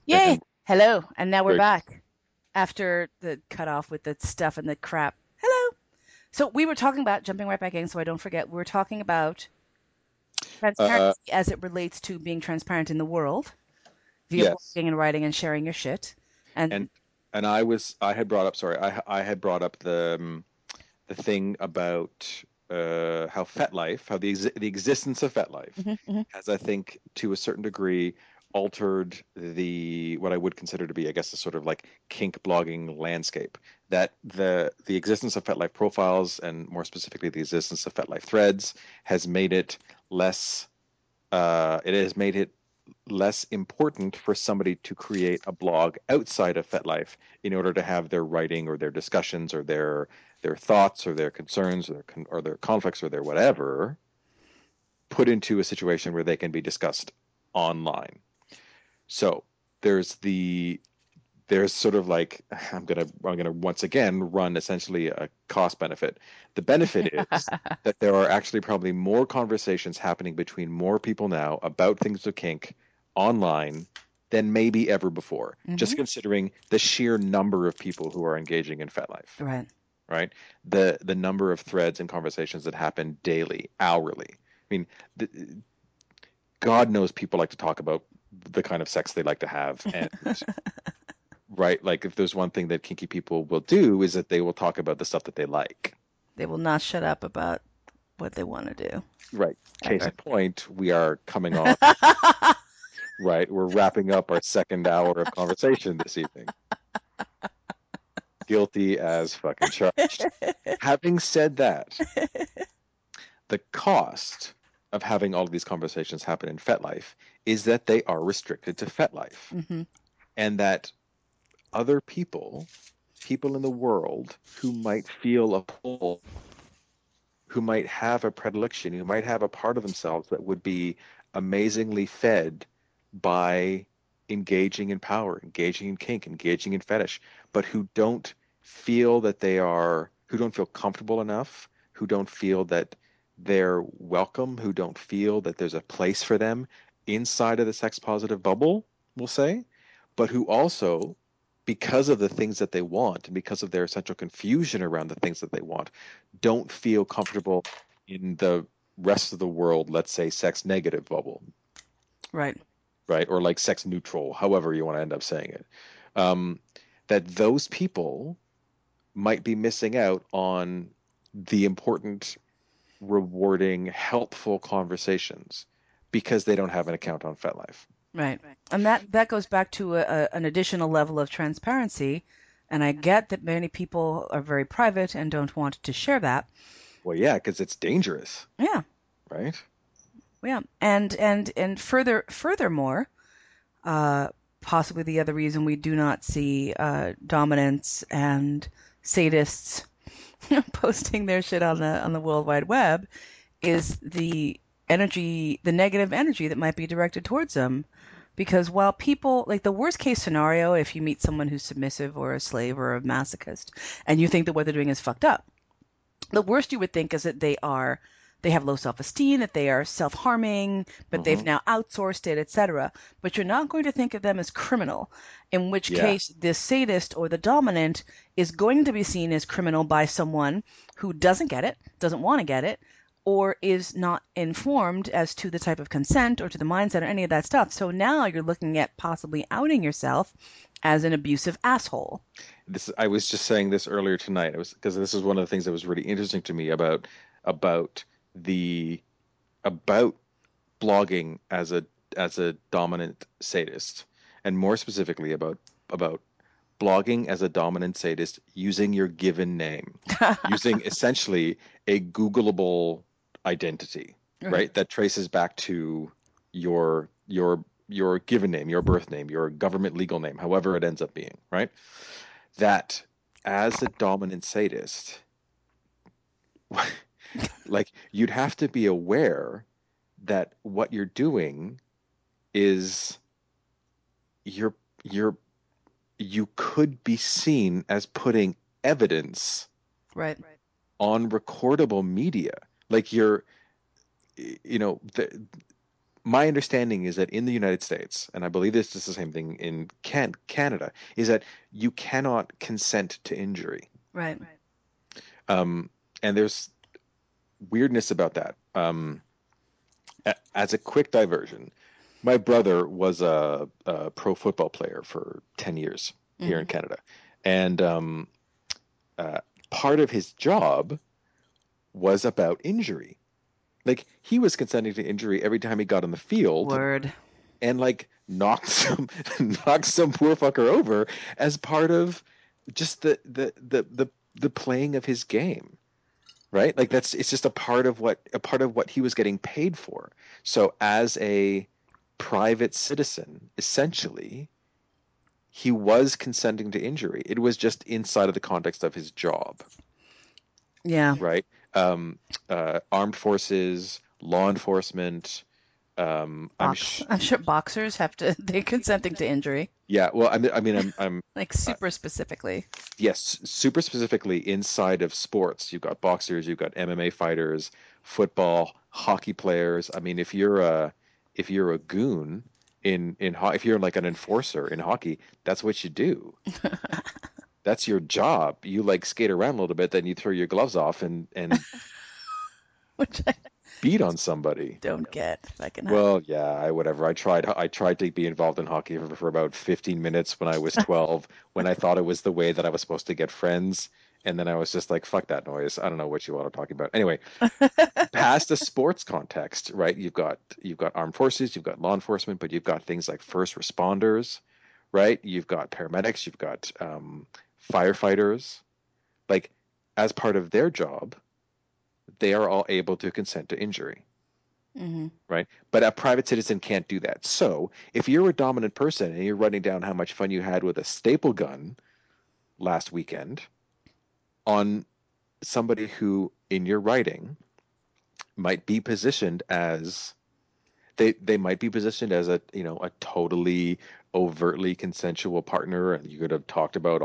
Yay! And Hello, and now we're great. back after the cutoff with the stuff and the crap. Hello. So we were talking about jumping right back in, so I don't forget. We were talking about Uh, transparency as it relates to being transparent in the world via yes. blogging and writing and sharing your shit. And And I had brought up, sorry, I had brought up the thing about how FetLife, how the existence of FetLife mhm, mhm, has, I think, to a certain degree, altered the what I would consider to be, I guess, a sort of like kink blogging landscape. That the existence of FetLife profiles, and more specifically the existence of FetLife threads, has made it less. It has made it less important for somebody to create a blog outside of FetLife in order to have their writing or their discussions or their thoughts or their concerns or their conflicts or their whatever put into a situation where they can be discussed online. So there's there's sort of like I'm gonna once again run essentially a cost benefit. The benefit is that there are actually probably more conversations happening between more people now about things of kink online than maybe ever before. Just mhm. considering the sheer number of people who are engaging in FetLife, Right. right? The number of threads and conversations that happen daily, hourly. I mean, the, God knows people like to talk about the kind of sex they like to have, and right? Like if there's one thing that kinky people will do is that they will talk about the stuff that they like. They will not shut up about what they want to do Right. Case ever. in point, we are coming off, right? We're wrapping up our second hour of conversation this evening. Guilty as fucking charged. Having said that, the cost of having all of these conversations happen in FetLife is that they are restricted to FetLife, hmm and that other people, people in the world who might feel a pull, who might have a predilection, who might have a part of themselves that would be amazingly fed by engaging in power, engaging in kink, engaging in fetish, but who don't feel that who don't feel comfortable enough, who don't feel that they're welcome, who don't feel that there's a place for them inside of the sex positive bubble, we'll say, but who also, because of the things that they want and because of their essential confusion around the things that they want, don't feel comfortable in the rest of the world, let's say sex negative bubble, Right. right? Or like sex neutral, however you want to end up saying it. Um, that those people might be missing out on the important, rewarding, helpful conversations because they don't have an account on FetLife. Right. And that goes back to an additional level of transparency. And I get that many people are very private and don't want to share that. Well, yeah, because it's dangerous, Yeah. right? Yeah. And furthermore, uh, possibly the other reason we do not see dominants and sadists posting their shit on the World Wide Web is the negative energy that might be directed towards them. Because while people, like the worst case scenario, if you meet someone who's submissive or a slave or a masochist and you think that what they're doing is fucked up, the worst you would think is that they have low self-esteem, that they are self-harming, but they've Hmm. now outsourced it, etc. But you're not going to think of them as criminal, in which Yeah. case the sadist or the dominant is going to be seen as criminal by someone who doesn't get it, doesn't want to get it, or is not informed as to the type of consent or to the mindset or any of that stuff. So now you're looking at possibly outing yourself as an abusive asshole. This I was just saying this earlier tonight. It was because this is one of the things that was really interesting to me about the about blogging as a dominant sadist, and more specifically about blogging as a dominant sadist using your given name, using essentially a Googleable identity, Right. right? That traces back to your given name, your birth name, your government legal name, however it ends up being, right? That as a dominant sadist, like you'd have to be aware that what you're doing is you're you're you could be seen as putting evidence Right. on recordable media. Like you're, you know, my understanding is that in the United States, and I believe this is the same thing in Canada, is that you cannot consent to injury. Right. Um, and there's weirdness about that. As a quick diversion, my brother was a pro football player for 10 years here in Hmm. Canada. And uh, part of his job was about injury. Like he was consenting to injury every time he got on the field Word. and like knocked some knocked some poor fucker over as part of just the playing of his game, right? Like that's it's just a part of what he was getting paid for. So as a private citizen, essentially, he was consenting to injury. It was just inside of the context of his job, Yeah. right? Um, Armed forces, law enforcement. I'm I'm sure boxers have to, they're consenting to injury, Yeah. Well, I'm like uh, super specifically. yes, super specifically inside of sports. You've got boxers, you've got MMA fighters, football, hockey players. I mean, if you're a goon if you're like an enforcer in hockey, that's what you do. That's your job. You like skate around a little bit, then you throw your gloves off and Which I beat on somebody. don't get. If I can have. Well, yeah, whatever. I tried to be involved in hockey for about 15 minutes when I was 12, when I thought it was the way that I was supposed to get friends. And then I was just like, fuck that noise. I don't know what you want to talk about. Anyway, past the sports context, right? You've got armed forces, you've got law enforcement, but you've got things like first responders, right? You've got paramedics, you've got firefighters. Like, as part of their job, they are all able to consent to injury, Hmm. right? But a private citizen can't do that. So if you're a dominant person and you're writing down how much fun you had with a staple gun last weekend on somebody who, in your writing, might be positioned as they might be positioned as a totally overtly consensual partner, and you could have talked about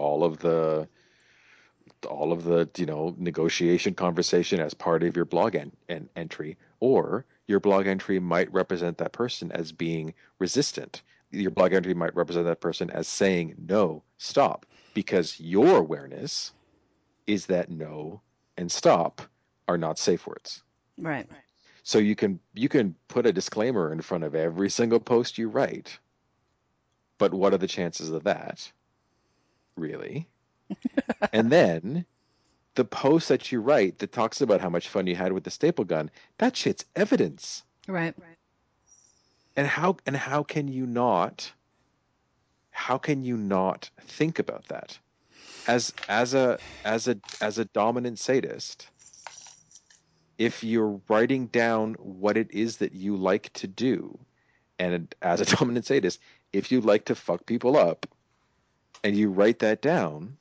all of the negotiation conversation as part of your blog entry, or your blog entry might represent that person as being resistant. Your blog entry might represent that person as saying no, stop, because your awareness is that no and stop are not safe words. Right. So you can put a disclaimer in front of every single post you write, but what are the chances of that, really? And then the post that you write that talks about how much fun you had with the staple gun, that shit's evidence. Right. And how can you not think about that? As a dominant sadist, if you're writing down what it is that you like to do, and as a dominant sadist, if you like to fuck people up and you write that down,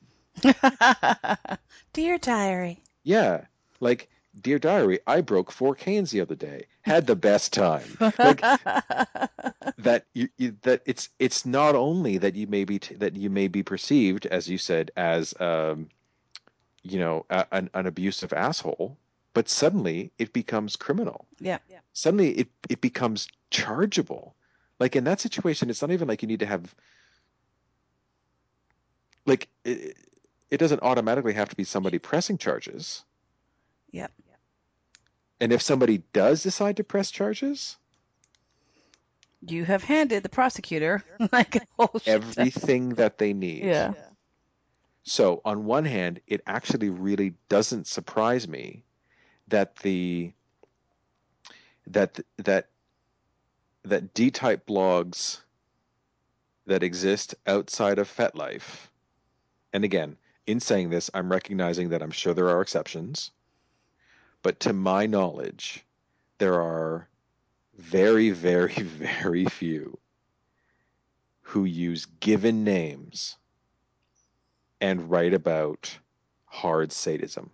Dear diary. yeah, like dear diary, I broke 4 cans the other day, had the best time. Like that it's not only that that you may be perceived, as you said, as an abusive asshole, but suddenly it becomes criminal. Yeah. Suddenly it becomes chargeable. Like in that situation, it's not even like you need to have like it doesn't automatically have to be somebody pressing charges. Yeah. And if somebody does decide to press charges, You have handed the prosecutor like a whole shit ton. everything that they need. Yeah. So on one hand, it actually really doesn't surprise me that the that that that D-type blogs that exist outside of FetLife, and again, in saying this, I'm recognizing that I'm sure there are exceptions, but to my knowledge, there are very, very, very few who use given names and write about hard sadism.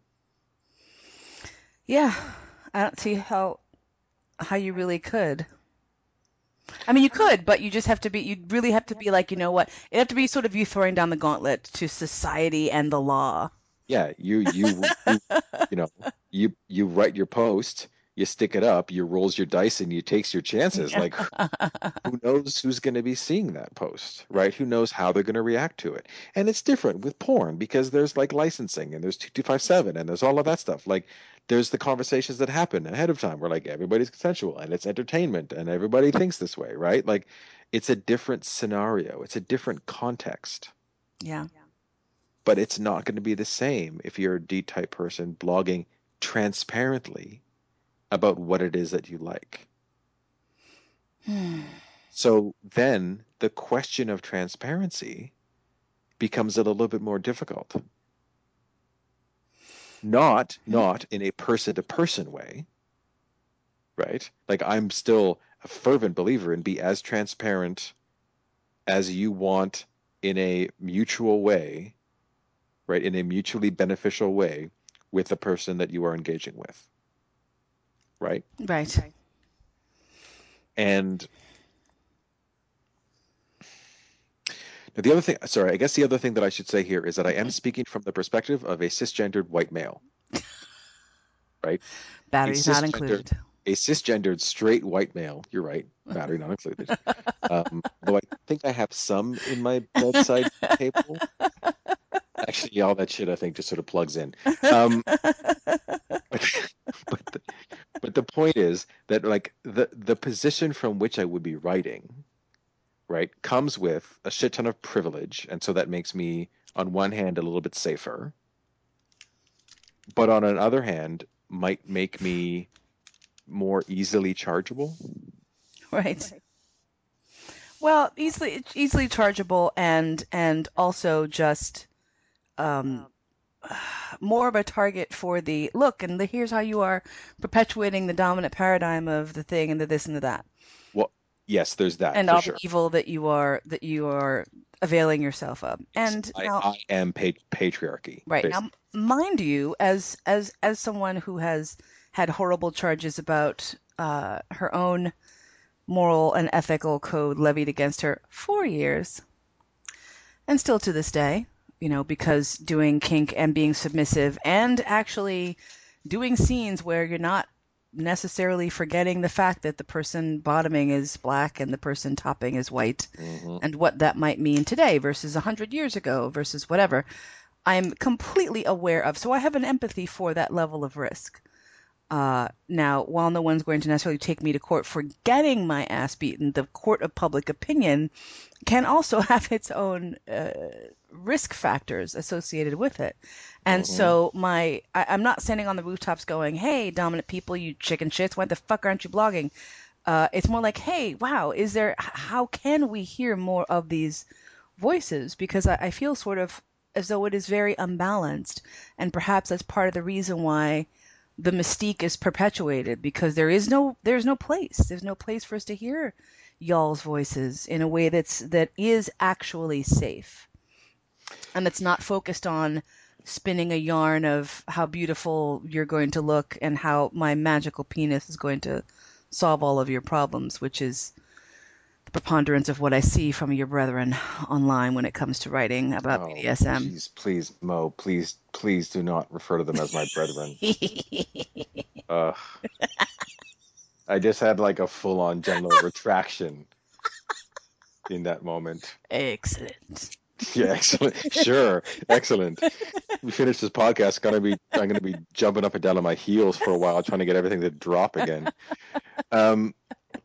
Yeah. I don't see how you really could. I mean, you could, but you just have to be, you really have to be like, you know what? It have to be sort of you throwing down the gauntlet to society and the law. Yeah, you know, you write your post, you stick it up, you rolls your dice and you takes your chances. Like, who knows who's going to be seeing that post, right? Who knows how they're going to react to it? And it's different with porn because there's like licensing and there's 2257 and there's all of that stuff. Like, there's the conversations that happen ahead of time where like everybody's consensual and it's entertainment and everybody thinks this way, right? Like, it's a different scenario, it's a different context, Yeah. but it's not going to be the same if you're a D type person blogging transparently about what it is that you like. So then the question of transparency becomes a little bit more difficult. Not in a person to person way, right? Like I'm still a fervent believer in be as transparent as you want in a mutual way, right? In a mutually beneficial way with the person that you are engaging with, right? Right. And the other thing, sorry, I guess the other thing that I should say here is that I am speaking from the perspective of a cisgendered white male, right? A Batteries not cisgendered, included. a cisgendered straight white male. You're right, battery not included. Though I think I have some in my bedside table. Actually, all that shit I think just sort of plugs in. Um, but but the point is that like the position from which I would be writing, right, comes with a shit ton of privilege, and so that makes me on one hand a little bit safer, but on another hand might make me more easily chargeable. Right. Well, easily chargeable and also just um, more of a target for the look and the here's how you are perpetuating the dominant paradigm of the thing and the this and the that Well, yes, there's that and for all the sure. evil that you are availing yourself of. Yes, And I, now, I am patriarchy, right now, basically. mind you, as someone who has had horrible charges about her own moral and ethical code levied against her for years, and still to this day, because doing kink and being submissive and actually doing scenes where you're not necessarily forgetting the fact that the person bottoming is black and the person topping is white Hmm. and what that might mean today versus 100 years ago versus whatever. I'm completely aware of. So I have an empathy for that level of risk. Now, while no one's going to necessarily take me to court for getting my ass beaten, the court of public opinion can also have its own risk factors associated with it. And Hmm. so I'm not standing on the rooftops going, "Hey, dominant people, you chicken shits, why the fuck aren't you blogging?" It's more like, "Hey, wow, how can we hear more of these voices?" Because I feel sort of as though it is very unbalanced, and perhaps that's part of the reason why the mystique is perpetuated because there's no place for us to hear y'all's voices in a way that is actually safe and that's not focused on spinning a yarn of how beautiful you're going to look and how my magical penis is going to solve all of your problems, which is the preponderance of what I see from your brethren online when it comes to writing about Oh, BDSM. please, please, Mo, please do not refer to them as my brethren. Ugh. I just had like a full-on genital retraction in that moment. Excellent. Yeah, excellent. Sure, excellent. We finish this podcast. I'm gonna be jumping up and down on my heels for a while, trying to get everything to drop again. Um,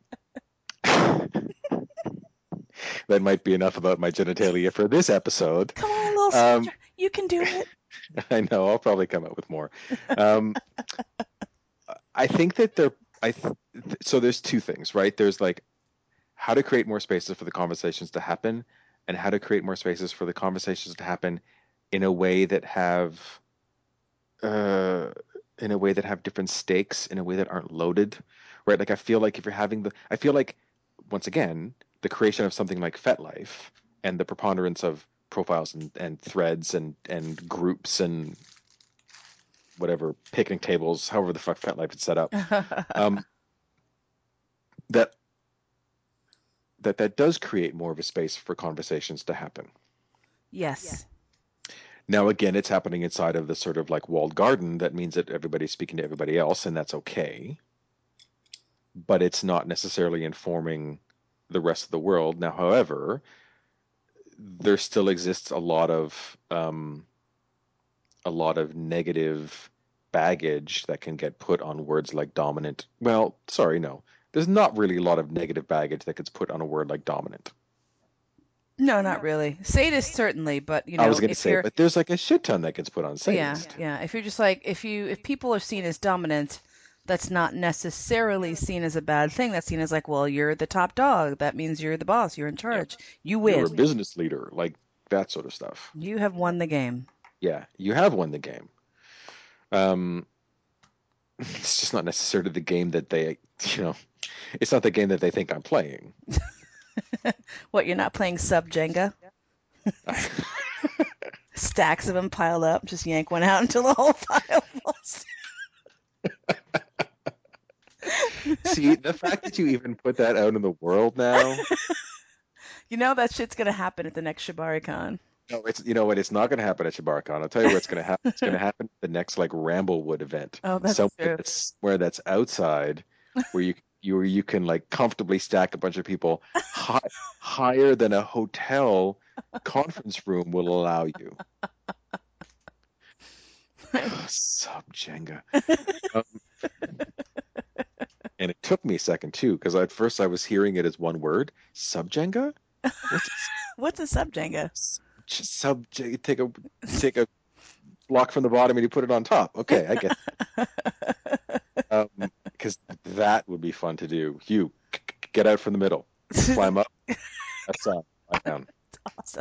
that might be enough about my genitalia for this episode. Come on, little Um, soldier. You can do it. I know I'll probably come up with more. Um, I think that so there's two things, right? There's like how to create more spaces for the conversations to happen, and how to create more spaces for the conversations to happen in a way that have uh, different stakes, in a way that aren't loaded, right? Like I feel like if you're having I feel like once again the creation of something like FetLife and the preponderance of profiles and threads and groups and whatever picnic tables, however the fuck FetLife is set up, um, that that does create more of a space for conversations to happen. Yes. Now, again, it's happening inside of the sort of like walled garden. That means that everybody's speaking to everybody else, and that's okay. but it's not necessarily informing the rest of the world. Now, however, there still exists a lot of negative baggage that can get put on words like dominant. Well, sorry, no. There's not really a lot of negative baggage that gets put on a word like dominant. No, not really. Sadist certainly, but I was going to if say, you're but there's like a shit ton that gets put on yeah, sadist. yeah, if you're just like if people are seen as dominant, that's not necessarily seen as a bad thing. That's seen as like, well, you're the top dog. That means you're the boss. You're in Yeah. charge. You You're a win. business leader, like that sort of stuff. You have won the game. Yeah, you have won the game. Um, it's just not necessarily the game that you know, it's not the game that they think I'm playing. What, you're not playing sub Jenga? Stacks of them piled up, just yank one out until the whole pile falls. See, the fact that you even put that out in the world now, You know that shit's gonna happen at the next ShibariCon. no, it's you know what, it's not going to happen at ShibariCon. I'll tell you where it's going to happen. It's going to happen at the next like Ramblewood event, Oh, that's somewhere true. that's outside, where you can like comfortably stack a bunch of people higher than a hotel conference room will allow you. Sub Jenga. Um, and it took me a second too, because at first I was hearing it as one word, sub Jenga. What's What's a sub Jenga? sub? Take a block from the bottom and you put it on top. Okay, I get. Because that would be fun to do. You get out from the middle, climb up. That's climb down. Awesome.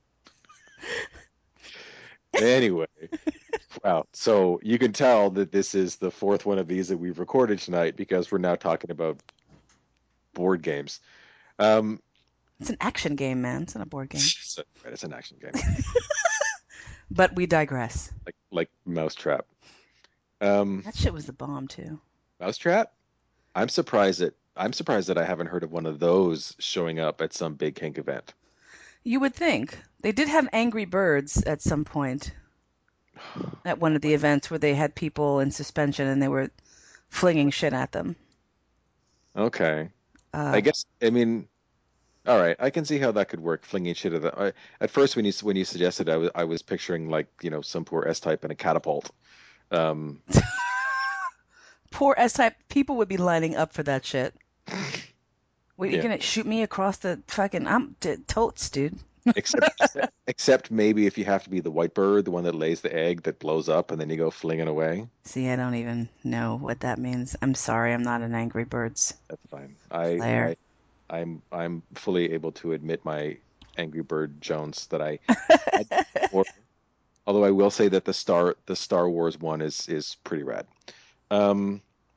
Anyway, wow. So you can tell that this is the fourth one of these that we've recorded tonight because we're now talking about board games. Um, It's an action game, man. It's not a board game. it's an action game, But we digress. like Mousetrap. That shit was the bomb too. Mousetrap. I'm surprised that I haven't heard of one of those showing up at some big kink event. You would think. They did have Angry Birds at some point at one of the events where they had people in suspension and they were flinging shit at them. Okay. Uh, I guess, I mean, all right, I can see how that could work, flinging shit at the. At first, when you suggested, I was picturing like some poor S type in a catapult. Um, Poor S-type people would be lining up for that shit. Wait, you're yeah. gonna shoot me across the fucking totes, dude. Except maybe if you have to be the white bird, the one that lays the egg that blows up, and then you go flinging away. See, I don't even know what that means. I'm sorry, I'm not an Angry Birds That's fine. player. I'm fully able to admit my Angry Bird Jones that I had before. Although I will say that the Star Wars one is pretty rad. Um,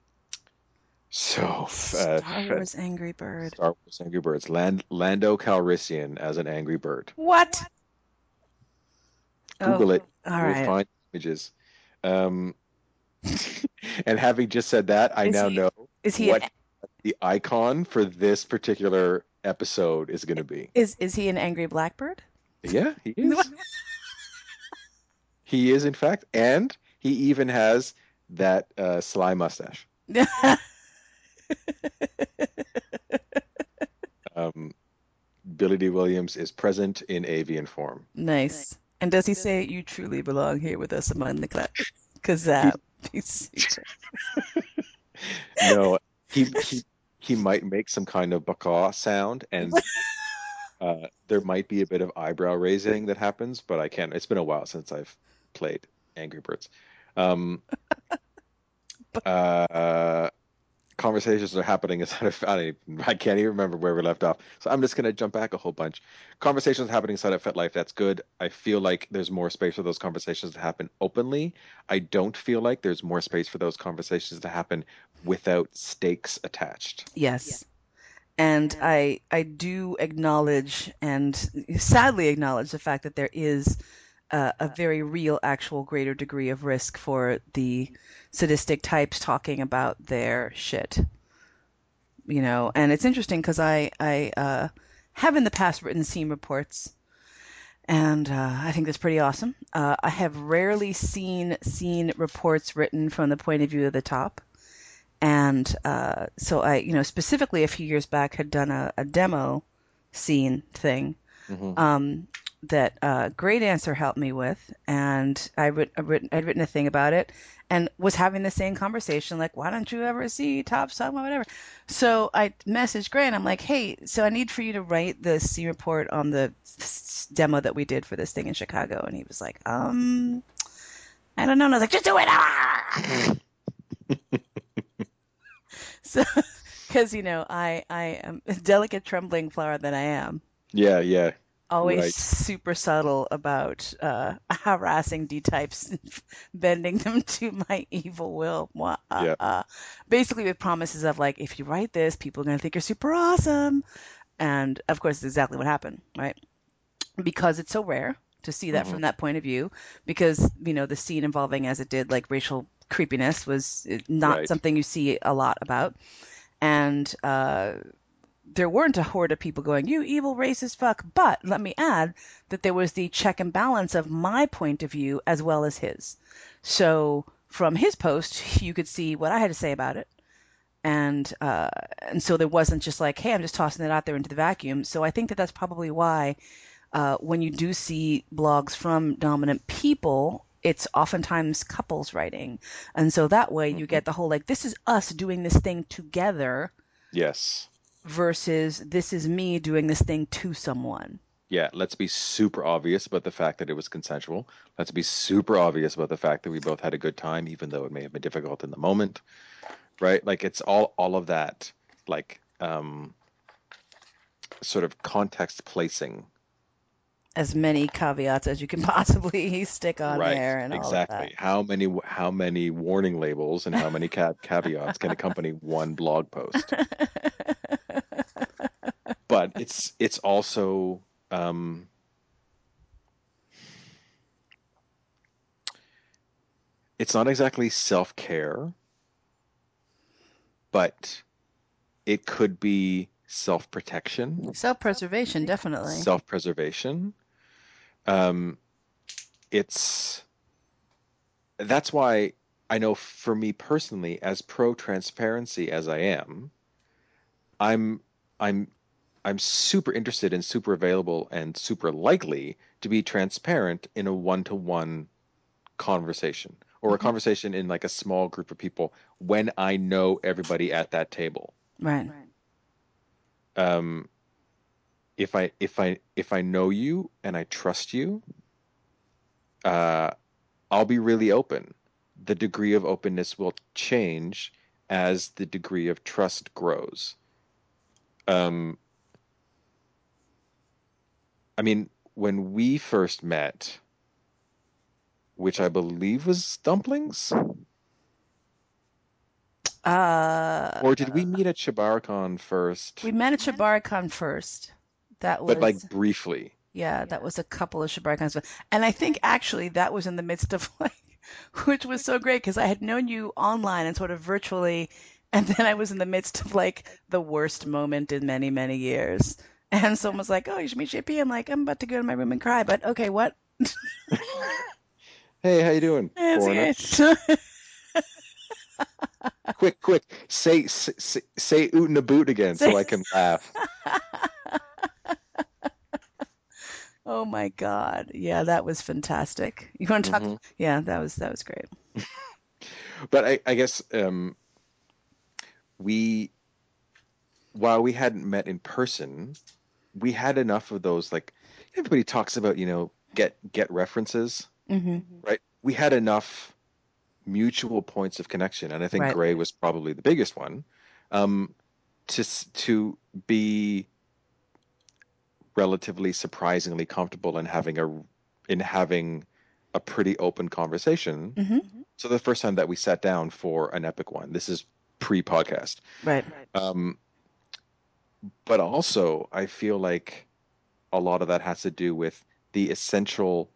so Star Wars Angry Bird. Star Wars Angry Birds, Lando Calrissian as an Angry Bird. What? Google Oh, it. all You will right. find images. Um, and having just said that, I Is now he know is he an what the icon for this particular episode is going to be. is he an angry blackbird? Yeah, he is. He is, in fact, and he even has that sly mustache. Um, Billy D. Williams is present in avian form. Nice. And does he say you truly belong here with us among the class? Because He, that he's no, he might make some kind of baka sound, and there might be a bit of eyebrow raising that happens, but I can't. It's been a while since I've played Angry Birds. Um, uh, Conversations are happening inside of I can't even remember where we left off, so I'm just going to jump back a whole bunch. Conversations happening inside of FetLife, that's good. I feel like there's more space for those conversations to happen openly. I don't feel like there's more space for those conversations to happen without stakes attached. yes. And I do acknowledge and sadly acknowledge the fact that there is a very real, actual greater degree of risk for the sadistic types talking about their shit. And it's interesting because I have in the past written scene reports, and I think that's pretty awesome. I have rarely seen scene reports written from the point of view of the top, And so I, specifically a few years back had done a demo scene thing Hmm. um, that Great Answer helped me with, and I'd written a thing about it, and was having the same conversation, like, why don't you ever see Top Song or whatever? So I messaged Gray, and I'm like, hey, so I need for you to write the scene report on the demo that we did for this thing in Chicago, and he was like, I don't know, and I was like, just do it. So, because I am a delicate, trembling flower that I am, Yeah, yeah, always right. super subtle about harassing D types, bending them to my evil will. Yeah. Basically, with promises of like, if you write this, people are gonna think you're super awesome. And of course, it's exactly what happened, right? Because it's so rare to see that Hmm. from that point of view, because the scene involving, as it did, like racial creepiness was not Right. something you see a lot about. And there weren't a horde of people going, you evil racist fuck. But let me add that there was the check and balance of my point of view as well as his. So from his post, you could see what I had to say about it. And so there wasn't just like, hey, I'm just tossing it out there into the vacuum. So I think that that's probably why when you do see blogs from dominant people, it's oftentimes couples writing. And so that way you Hmm. get the whole like, this is us doing this thing together Yes. versus this is me doing this thing to someone. Yeah, let's be super obvious about the fact that it was consensual. Let's be super obvious about the fact that we both had a good time, even though it may have been difficult in the moment, right? Like it's all of that, like sort of context placing. As many caveats as you can possibly stick on Right, there and all of that. exactly. How many warning labels and how many caveats can accompany one blog post? But it's also um, it's not exactly self-care, but it could be self-protection, Self-preservation, definitely. self-preservation. Um, it's that's why I know for me personally, as pro-transparency as I am, I'm I'm I'm super interested and super available and super likely to be transparent in a one-to-one conversation or a Hmm. conversation in like a small group of people when I know everybody at that table. Right. Um, if I know you and I trust you, uh, I'll be really open. The degree of openness will change as the degree of trust grows. Um, I mean, when we first met, which I believe was Dumplings, Uh, or did we meet at Shabarcon we first, met at ShibariCon first. That but was, like briefly? yeah, that was a couple of ShibariCons. And I think actually that was in the midst of like, which was so great because I had known you online and sort of virtually, and then I was in the midst of like the worst moment in many, many years. And someone was like, "Oh, you should meet JP." I'm like, "I'm about to go to my room and cry," but okay, what? Hey, how you doing, It's foreigner? okay. Quick, quick, say oot and a boot again So- so I can laugh. oh my God. Yeah, that was fantastic. You want to talk? Hmm. Yeah, that was great. But I guess we, while we hadn't met in person, we had enough of those. Like everybody talks about, get references, Hmm. right? We had enough mutual points of connection, and I think Right. Gray was probably the biggest one, um, to be relatively surprisingly comfortable in having a pretty open conversation. Hmm. So the first time that we sat down for an epic one, this is pre-podcast. Right. Um, but also I feel like a lot of that has to do with the essential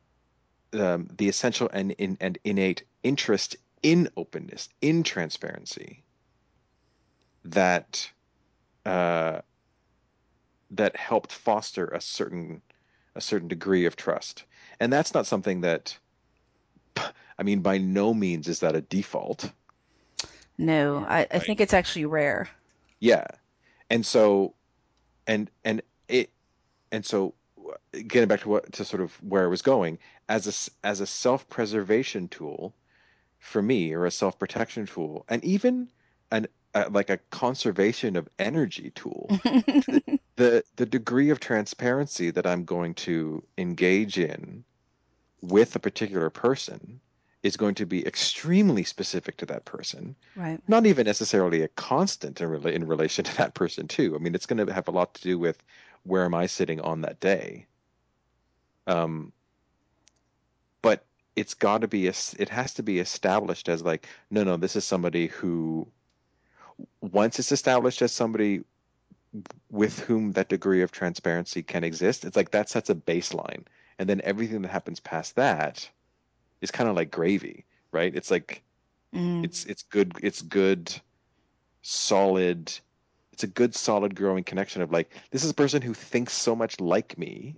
and innate interest in openness, in transparency that uh, that helped foster a certain degree of trust. And that's not something that, I mean, by no means is that a default. No, I right? think it's actually rare. Yeah. And so and it and so getting back to what to sort of where I was going, as a self-preservation tool for me, or a self-protection tool, and even an like a conservation of energy tool, the degree of transparency that I'm going to engage in with a particular person is going to be extremely specific to that person, Right. not even necessarily a constant in relation to that person too. I mean, it's going to have a lot to do with where am I sitting on that day. Um, but it's got to be it has to be established as like, no, no, this is somebody who, once it's established as somebody with whom that degree of transparency can exist, it's like that sets a baseline. And then everything that happens past that is kind of like gravy, right? It's like Mm. it's good solid it's a good solid growing connection of like, this is a person who thinks so much like me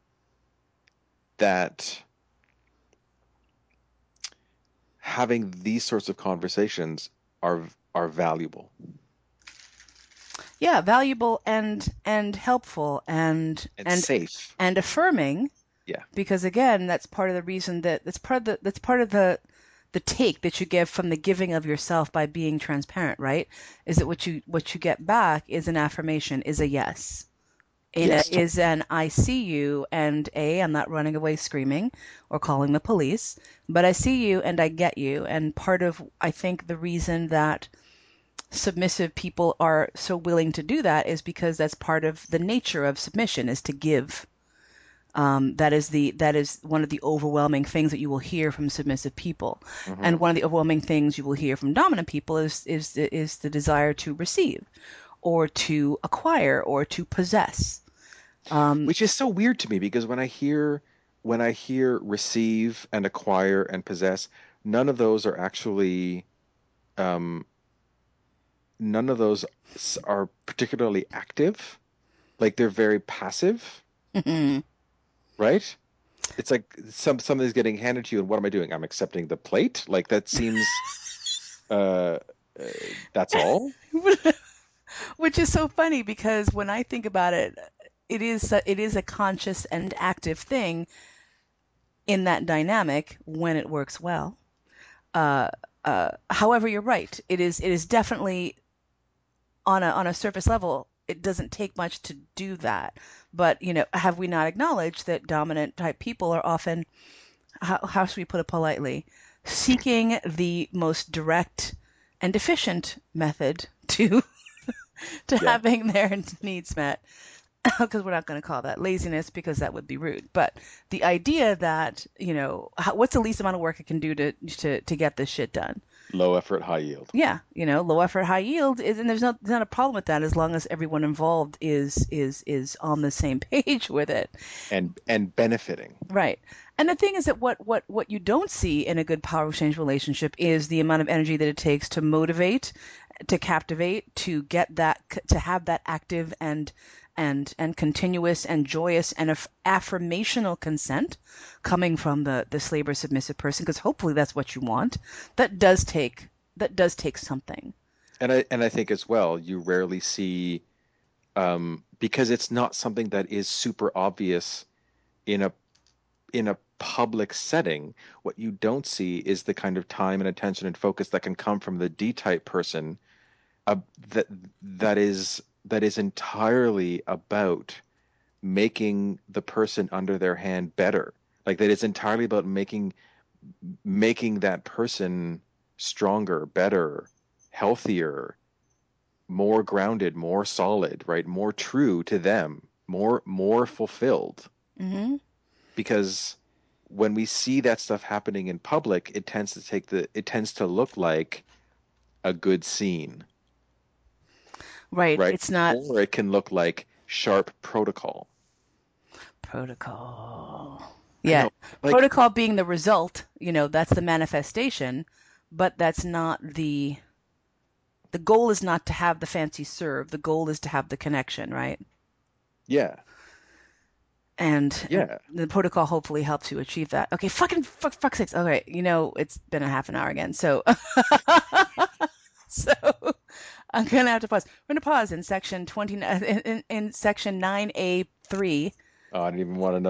that having these sorts of conversations are valuable Yeah, valuable and helpful and safe. and affirming, Yeah. because again, that's part of the reason that's part of the take that you give from the giving of yourself by being transparent, right? Is that what you get back is an affirmation, is a yes. Yes. Is an I see you, and I'm not running away screaming or calling the police, but I see you and I get you. And part of, I think, the reason that submissive people are so willing to do that is because that's part of the nature of submission, is to give. That is one of the overwhelming things that you will hear from submissive people, Hmm. and one of the overwhelming things you will hear from dominant people is the desire to receive, or to acquire, or to possess. Um, Which is so weird to me because when I hear receive and acquire and possess, none of those are actually um, none of those are particularly active. Like they're very passive, right? It's like something's getting handed to you, and what am I doing? I'm accepting the plate. Like that seems uh, uh that's all. which is so funny because when I think about it, it is a conscious and active thing in that dynamic when it works well. Uh, However, you're right. It is definitely on a surface level. It doesn't take much to do that. But have we not acknowledged that dominant type people are often, how should we put it politely, seeking the most direct and efficient method to to Yeah. having their needs met? Because we're not going to call that laziness, because that would be rude. But the idea that, what's the least amount of work I can do to get this shit done? Low effort, high yield. Yeah, low effort, high yield is, and there's not a problem with that as long as everyone involved is on the same page with it. And benefiting. Right. And the thing is that what you don't see in a good power exchange relationship is the amount of energy that it takes to motivate, to captivate, to get that, to have that active and continuous and joyous and affirmational consent coming from the slaver submissive person, because hopefully that's what you want. That does take that does take something. And I think as well, you rarely see because it's not something that is super obvious in a public setting. What you don't see is the kind of time and attention and focus that can come from the D-type person, uh, that that is entirely about making the person under their hand better. Like that is entirely about making that person stronger, better, healthier, more grounded, more solid, right? More true to them, more fulfilled. Hmm. Because when we see that stuff happening in public, it tends to look like a good scene, Right. right? It's not Or it can look like sharp protocol. protocol. I Yeah. know, like, Protocol being the result, that's the manifestation, but that's not the goal is not to have the fancy serve. The goal is to have the connection, right? yeah, And yeah. the protocol hopefully helps you achieve that. Okay, fucking fuck's sakes. Okay, it's been a half an hour again. So So I'm gonna have to pause. We're gonna pause in section 20 in section 9A3. Oh, I didn't even want to know.